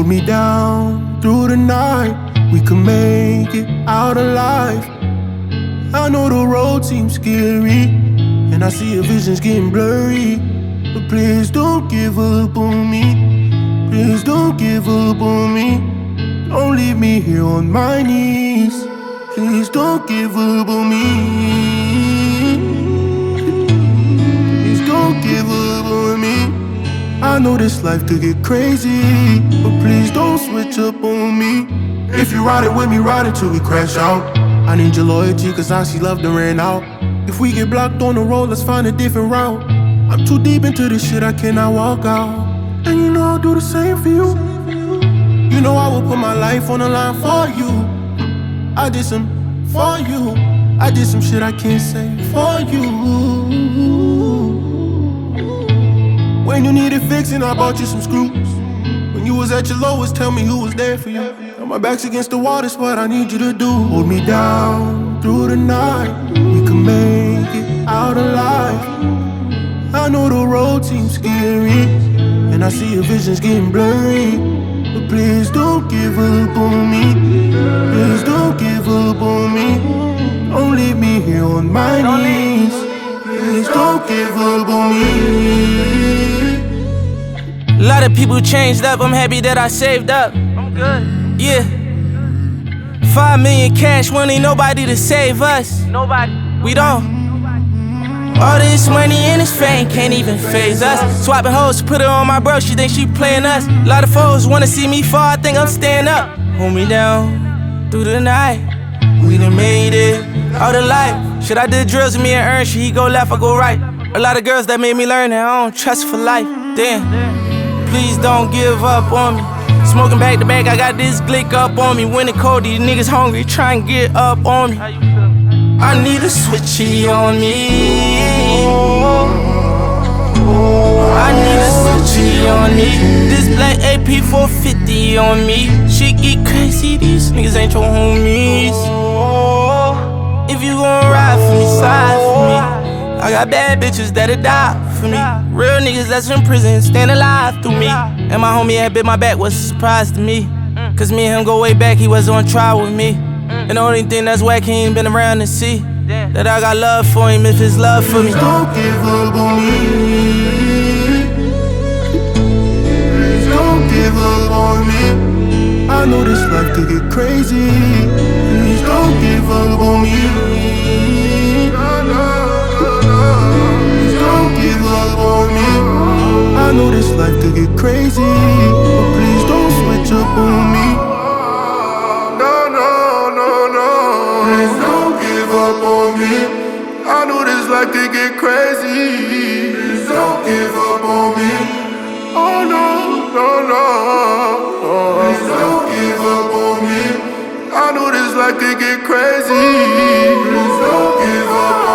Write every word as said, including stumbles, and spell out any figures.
me down through the night. We can make it out alive. I know the road seems scary, and I see your visions getting blurry. But please don't give up on me. Please don't give up on me. Don't leave me here on my knees. Please don't give up on me. Please don't give up on me. I know this life could get crazy, but please don't switch up on me. If you ride it with me, ride it till we crash out. I need your loyalty, cause I see love done ran out. If we get blocked on the road, let's find a different route. I'm too deep into this shit, I cannot walk out. And you know I'll do the same for you. You know I will put my life on the line for you. I did some for you. I did some shit I can't say for you. When you needed fixing, I bought you some screws. When you was at your lowest, tell me who was there for you. Now my back's against the wall, that's what I need you to do. Hold me down through the night. We can make it out alive. I know the road seems scary, and I see your visions getting blurry. But please don't give up on me. Please don't give up on me. Don't leave me here on my knees. Please don't give up on me. A lot of people changed up, I'm happy that I saved up. I'm good. Yeah. Five million cash, we ain't nobody to save us. Nobody. We don't. All this money and this fame can't even phase us. Swapping hoes, put her on my bro, she think she playing us. A lot of foes wanna see me fall, I think I'm staying up. Hold me down through the night. We done made it out of life. Shit, I did drills with me and Ern, shit, he go left, I go right. A lot of girls that made me learn that I don't trust for life. Damn. Please don't give up on me. Smoking back to back, I got this glick up on me. When it cold, these niggas hungry, try and get up on me. I need a switchy on me. I need a switchy on me. This black A P four fifty on me. Shit get crazy, these niggas ain't your homies. If you gon' ride for me, slide for me. I got bad bitches that'll die for me. Real niggas that's in prison, stand alive through me. And my homie had bit my back was a surprise to me. Cause me and him go way back, he was on trial with me. And the only thing that's whack, he ain't been around to see that I got love for him if his love for me. Please don't give up on me. Please don't give up on me. I know this life could get crazy. Please don't give up on me. Please don't give up on me. I know this life could get crazy, but please don't switch up on me. No, no, no, no. Please don't give up on me. I know this life could get crazy. Please don't give up on me. Oh no, no, no. Please don't give up on me. I know this life could get crazy. Please don't give up on me.